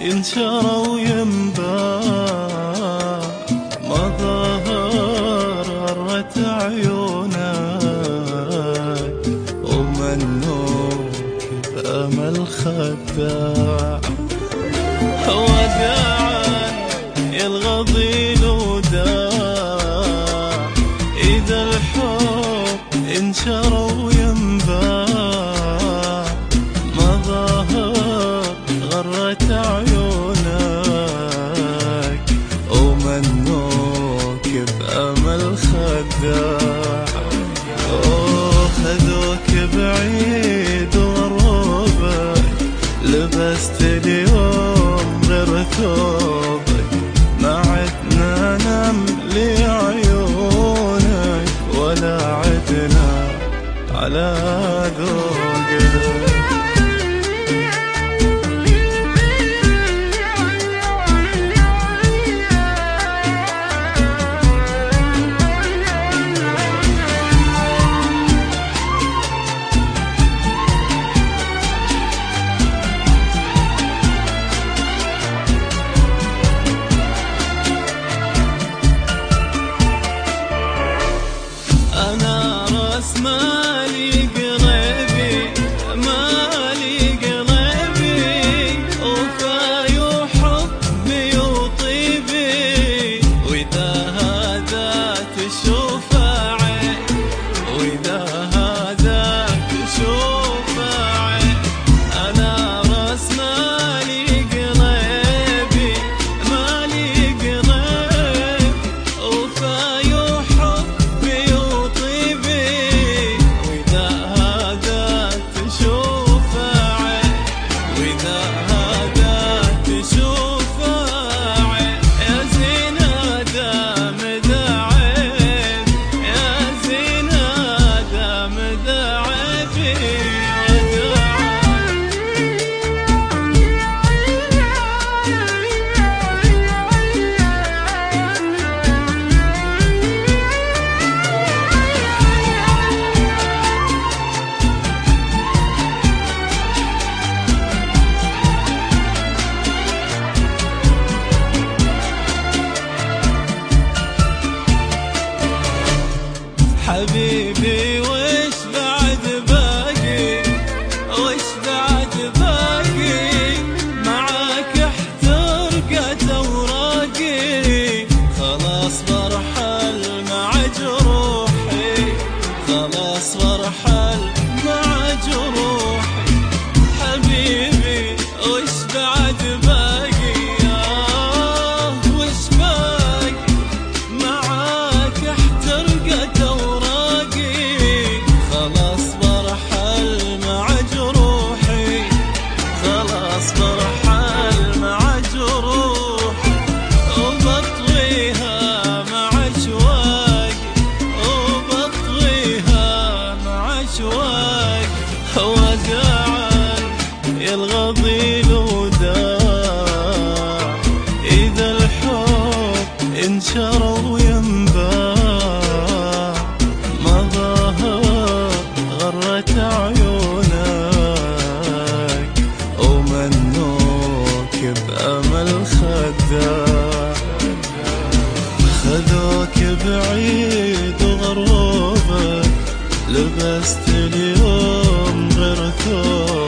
ينشرى وينباع، مظاهر غرت عيونك ومنوك بأمل خداع. وداعا الغضيل وداع، إذا الحب انشرى وينباع، مظاهر غرت عيونك ومنوك بأمل خداع. خذوك بعيد وغربك، لبست اليوم غير ثوبك، ما عدنا نملي عيونك ولا عدنا على ذوقك. مالي قلبي مالي قلبي، وفاي وحبي وطيبي، وإذا هذا تشوف عين، وإذا هذا تشوف عين. أنا راس مالي قلبي مالي قلبي، وفاي وحبي وطيبي، حبيبي وش بعد باقي، وش بعد باقي، معاك احترقت اوراقي، خلاص برحل مع جروحي، خلاص برحل مع جروحي. حبيبي وش بعد باقي، وش باقي، معاك احترقت خلاص برحل مع جروحي، خلاص برحل مع جروحي، وبطويها مع شواقي، وبطويها مع شواقي. وداعا الغضيل وداع، إذا الحب انشرى وينباع، مظاهر غرت عيونك ومنوك بأمل خداع. خذوك بعيد وغربك، لبست اليوم غير ثوبك،